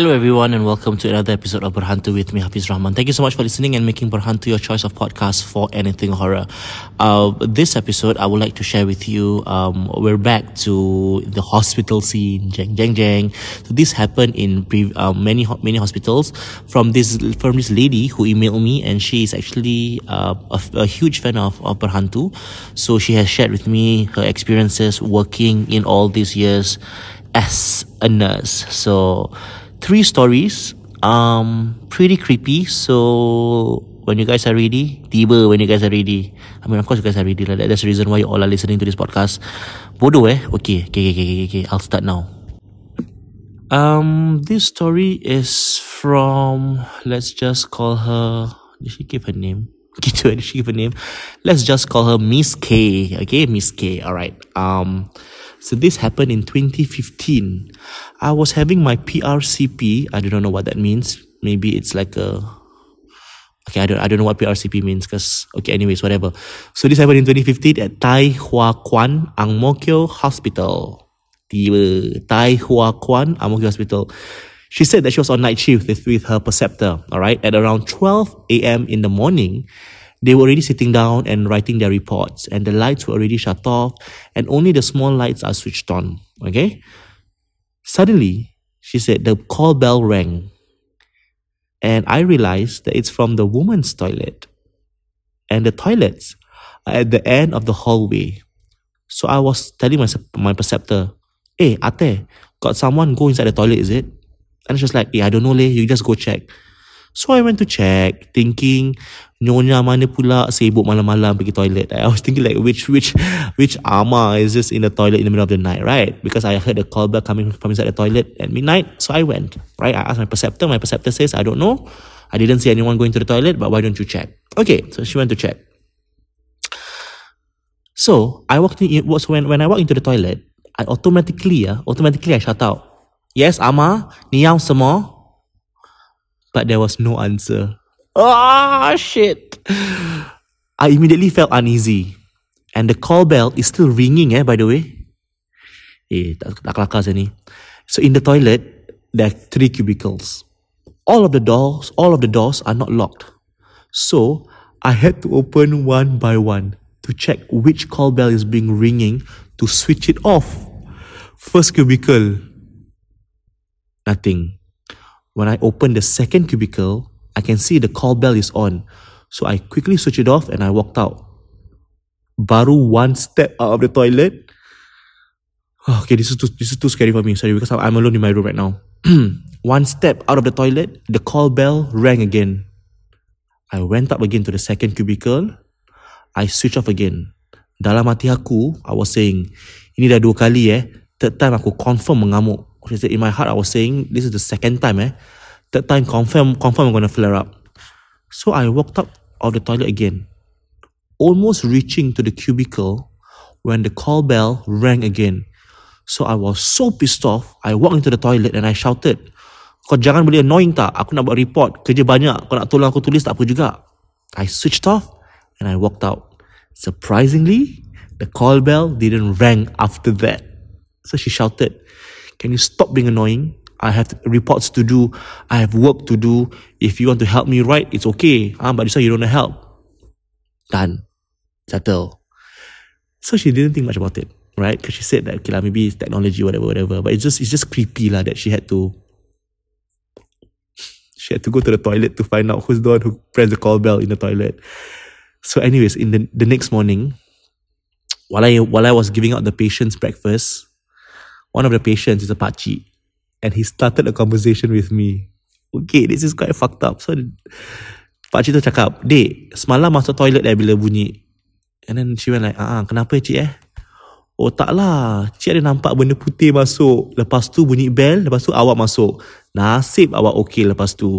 Hello everyone and welcome to another episode of Berhantu with me, Hafiz Rahman. Thank you so much for listening and making Berhantu your choice of podcast for anything horror. This episode, I would like to share with you, we're back to the hospital scene, jeng jeng jeng. So this happened in many hospitals from this lady who emailed me, and she is actually a huge fan of Berhantu. So she has shared with me her experiences working in all these years as a nurse. So 3 stories, pretty creepy. So when you guys are ready, tiba when you guys are ready. I mean, of course you guys are ready. That's the reason why you all are listening to this podcast. Bodoh Okay. I'll start now. This story is from, let's just call her, did she give her name? Did she give her name? Let's just call her Miss K. Okay, Miss K. Alright. So this happened in 2015. I was having my PRCP. I don't know what that means. Maybe it's like a... Okay, I don't know what PRCP means because... Okay, anyways, whatever. So this happened in 2015 at Tai Hua Kwan Ang Mo Kio Hospital. Tai Hua Kwan Ang Mo Kio Hospital. She said that she was on night shift with her preceptor. Alright, at around 12 a.m. in the morning, they were already sitting down and writing their reports, and the lights were already shut off, and only the small lights are switched on. Okay? Suddenly, she said, the call bell rang. And I realized that it's from the woman's toilet. And the toilets are at the end of the hallway. So I was telling my preceptor, hey, Ate, got someone go inside the toilet, is it? And she's like, I don't know, you just go check. So I went to check, thinking, nyonya mana pula sibuk malam-malam pergi toilet. I was thinking like, which ama is just in the toilet in the middle of the night, right? Because I heard a call bell coming from inside the toilet at midnight. So I went, right? I asked my preceptor. My preceptor says, I don't know. I didn't see anyone going to the toilet, but why don't you check? Okay, so she went to check. So I walked in. It was when I walked into the toilet, I automatically I shut out. Yes, ama, niyao semua. But there was no answer. Ah, shit. I immediately felt uneasy. And the call bell is still ringing, by the way. Tak kelakar saya ni. So in the toilet, there are 3 cubicles. All of the doors are not locked. So I had to open one by one to check which call bell is being ringing to switch it off. First cubicle, nothing. When I open the second cubicle, I can see the call bell is on. So I quickly switched it off and I walked out. Baru 1 step out of the toilet. Okay, this is too scary for me. Sorry, because I'm alone in my room right now. 1 step out of the toilet, the call bell rang again. I went up again to the second cubicle. I switched off again. Dalam hati aku, I was saying, ini dah 2 kali Third time aku confirm mengamuk. In my heart, I was saying, this is the second time. Third time, confirm I'm going to flare up. So I walked up of the toilet again, almost reaching to the cubicle when the call bell rang again. So I was so pissed off, I walked into the toilet and I shouted, kau jangan boleh annoying tak? Aku nak buat report, kerja banyak. Kau nak tolong aku tulis tak apa juga. I switched off and I walked out. Surprisingly, the call bell didn't ring after that. So she shouted, can you stop being annoying? I have reports to do. I have work to do. If you want to help me write, it's okay. But this one you don't want to help. Done. Settle. So she didn't think much about it, right? Because she said that, okay, maybe it's technology, whatever. But it's just creepy that she had to go to the toilet to find out who's the one who pressed the call bell in the toilet. So anyways, in the next morning, while I was giving out the patient's breakfast, one of the patients is a pakcik, and he started a conversation with me. Okay, this is quite fucked up. So, pakcik tu cakap, Dek, semalam masuk toilet bila bunyi. And then she went like, kenapa cik Oh taklah, cik ada nampak benda putih masuk. Lepas tu bunyi bell, lepas tu awak masuk. Nasib awak okay lepas tu.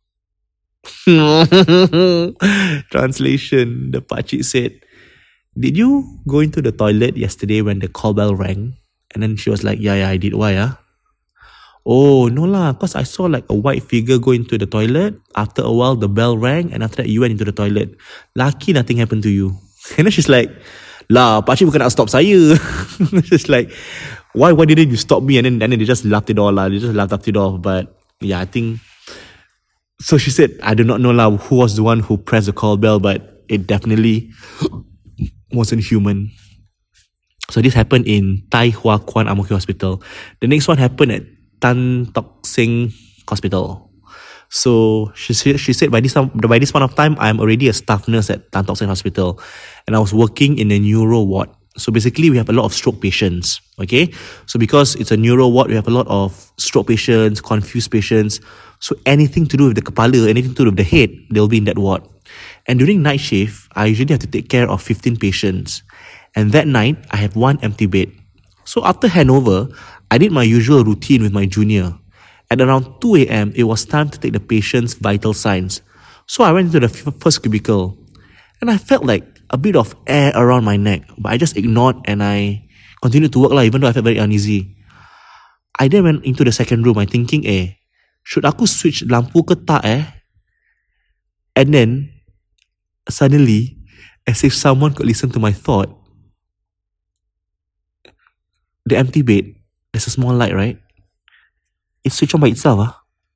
Translation, the pakcik said, did you go into the toilet yesterday when the call bell rang? And then she was like, yeah, I did. Why? Oh, no lah, because I saw like a white figure go into the toilet. After a while, the bell rang, and after that, you went into the toilet. Lucky nothing happened to you. And then she's like, lah, pakcik bukan nak stop saya. She's like, why didn't you stop me? And then they just laughed it all lah. They just laughed it off. But Yeah, I think. So she said, I do not know who was the one who pressed the call bell, but it definitely wasn't human. So this happened in Tai Hua Kwan Ang Mo Kio Hospital. The next one happened at Tan Tock Seng Hospital. So she said by this point of time, I'm already a staff nurse at Tan Tock Seng Hospital, and I was working in a neuro ward. So basically, we have a lot of stroke patients. Okay, so because it's a neuro ward, we have a lot of stroke patients, confused patients. So anything to do with the kepala, anything to do with the head, they'll be in that ward. And during night shift, I usually have to take care of 15 patients. And that night, I had one empty bed. So after handover, I did my usual routine with my junior. At around 2 a.m., it was time to take the patient's vital signs. So I went into the first cubicle. And I felt like a bit of air around my neck. But I just ignored and I continued to work even though I felt very uneasy. I then went into the second room. I thinking, should aku switch lampu ke tak And then, suddenly, as if someone could listen to my thought, the empty bed, there's a small light, right? It switched on by itself.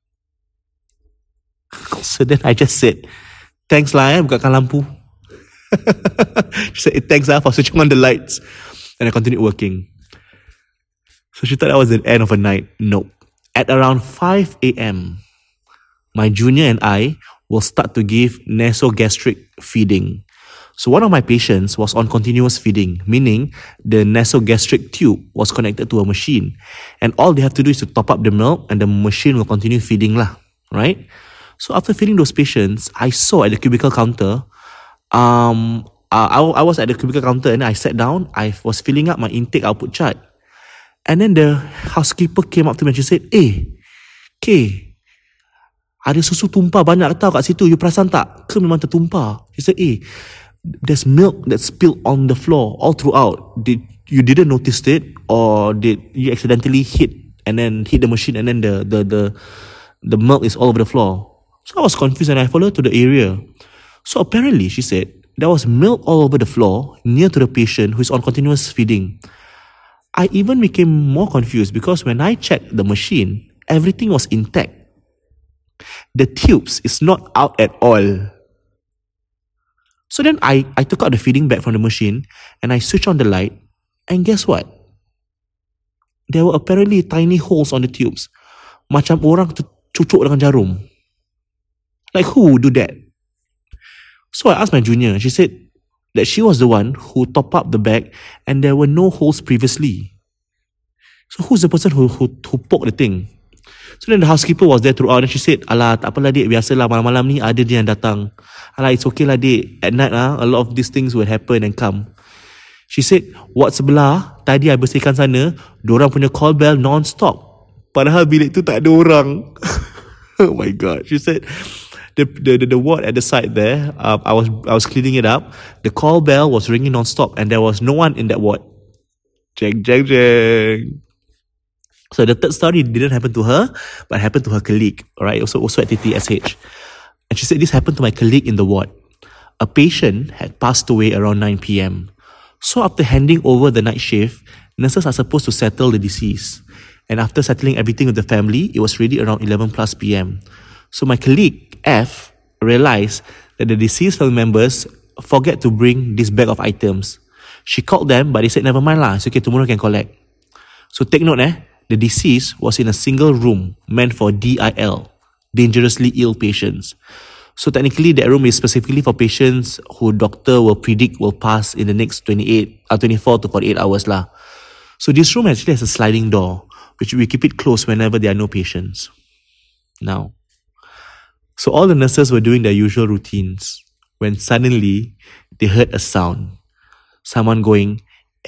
So then I just said, thanks lah bukakan lampu. She said, thanks for switching on the lights. And I continued working. So she thought that was the end of a night. Nope. At around 5 a.m., my junior and I will start to give nasogastric feeding. So one of my patients was on continuous feeding, meaning the nasogastric tube was connected to a machine. And all they have to do is to top up the milk and the machine will continue feeding right? So after feeding those patients, I saw at the cubicle counter, I was at the cubicle counter and I sat down, I was filling up my intake output chart. And then the housekeeper came up to me and she said, K, ada susu tumpah banyak tau kat situ, you perasan tak? Ke memang tertumpah? She said, there's milk that spilled on the floor all throughout. You didn't notice it, or did you accidentally hit the machine and then the milk is all over the floor? So I was confused and I followed to the area. So apparently, she said, there was milk all over the floor near to the patient who is on continuous feeding. I even became more confused because when I checked the machine, everything was intact. The tubes is not out at all. So then I took out the feeding bag from the machine and I switched on the light, and guess what? There were apparently tiny holes on the tubes. Macam orang cucuk dengan jarum. Like who would do that? So I asked my junior. She said that she was the one who topped up the bag and there were no holes previously. So who's the person who poked the thing? So then the housekeeper was there throughout and she said, alah, tak apalah dik, biasalah malam-malam ni ada dia yang datang. Alah, it's okay lah dik. At night a lot of these things will happen and come. She said, ward sebelah, tadi I bersihkan sana, diorang punya call bell non-stop. Padahal bilik tu tak ada orang. Oh my God. She said, the ward at the side there, I was cleaning it up. The call bell was ringing non-stop and there was no one in that ward. Jeng. So the third story didn't happen to her, but happened to her colleague, alright, also at TTSH. And she said this happened to my colleague in the ward. A patient had passed away around 9 p.m. So after handing over the night shift, nurses are supposed to settle the deceased. And after settling everything with the family, it was ready around 11 plus p.m. So my colleague, F, realized that the deceased family members forget to bring this bag of items. She called them, but they said, never mind lah, it's okay, tomorrow can collect. So take note, the deceased was in a single room meant for DIL, dangerously ill patients. So technically, that room is specifically for patients who doctor will predict will pass in the next 24 to 48 hours lah. So this room actually has a sliding door, which we keep it closed whenever there are no patients. Now, so all the nurses were doing their usual routines when suddenly they heard a sound. Someone going,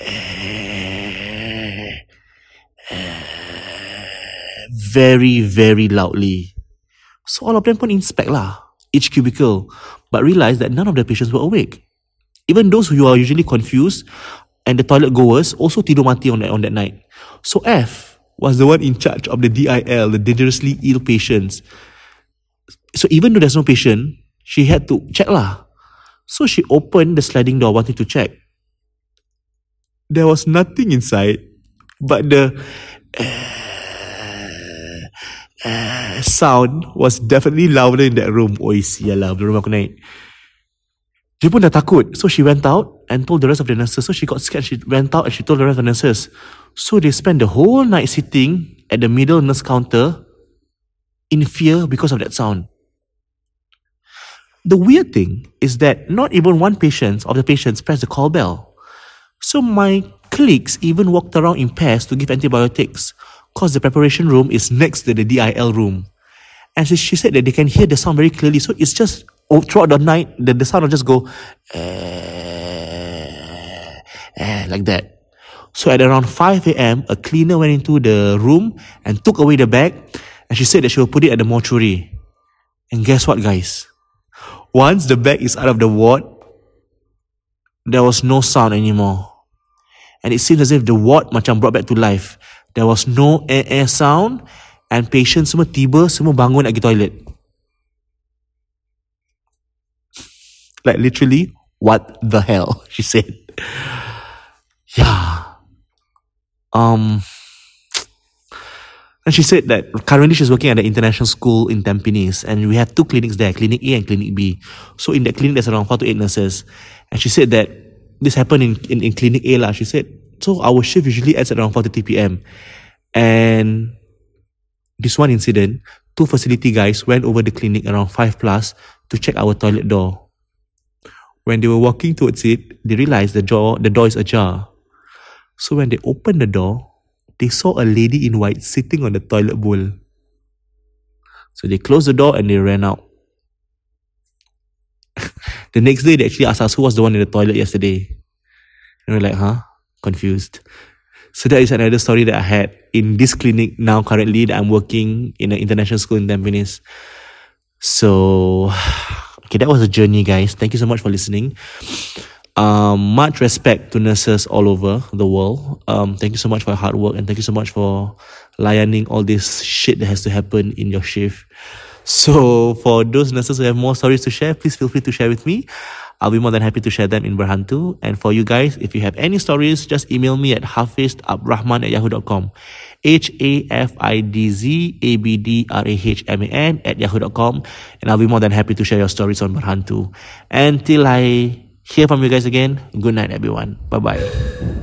very, very loudly. So all of them pun inspect each cubicle, but realized that none of the patients were awake. Even those who are usually confused and the toilet goers also tidur mati on that night. So F was the one in charge of the DIL, the dangerously ill patients. So even though there's no patient, she had to check So she opened the sliding door wanting to check. There was nothing inside but the sound was definitely louder in that room. Oi, sialah, belum aku naik. Dia pun dah takut. So she went out and told the rest of the nurses. So she got scared. She went out and she told the rest of the nurses. So they spent the whole night sitting at the middle nurse counter in fear because of that sound. The weird thing is that not even one of the patients pressed the call bell. So my colleagues even walked around in pairs to give antibiotics because the preparation room is next to the DIL room. And she said that they can hear the sound very clearly. So it's just throughout the night, the sound will just go like that. So at around 5 a.m., a cleaner went into the room and took away the bag. And she said that she will put it at the mortuary. And guess what, guys? Once the bag is out of the ward, there was no sound anymore. And it seems as if the ward macam brought back to life. There was no air sound. And patients semua tiba, semua bangun nak pergi toilet. Like literally, what the hell? She said. Yeah. And she said that currently she's working at the international school in Tampines, and we have 2 clinics there, Clinic A and Clinic B. So in that clinic, there's around 4 to 8 nurses. And she said that this happened in Clinic A lah. She said, so our shift usually ends at around 4:30 p.m. And this one incident, 2 facility guys went over the clinic around 5 plus to check our toilet door. When they were walking towards it, they realized the door is ajar. So when they opened the door, they saw a lady in white sitting on the toilet bowl. So they closed the door and they ran out. The next day, they actually asked us who was the one in the toilet yesterday. And we're like, huh? Confused. So that is another story that I had in this clinic now currently that I'm working in an international school in Tampines. So, okay, that was a journey, guys. Thank you so much for listening. Much respect to nurses all over the world. Thank you so much for your hard work, and thank you so much for layaning all this shit that has to happen in your shift. So for those nurses who have more stories to share, please feel free to share with me. I'll be more than happy to share them in Berhantu. And for you guys, if you have any stories, just email me at hafizabdrahman@yahoo.com. HAFIZABDRAHMAN@yahoo.com. And I'll be more than happy to share your stories on Berhantu. Until I hear from you guys again, good night everyone. Bye-bye.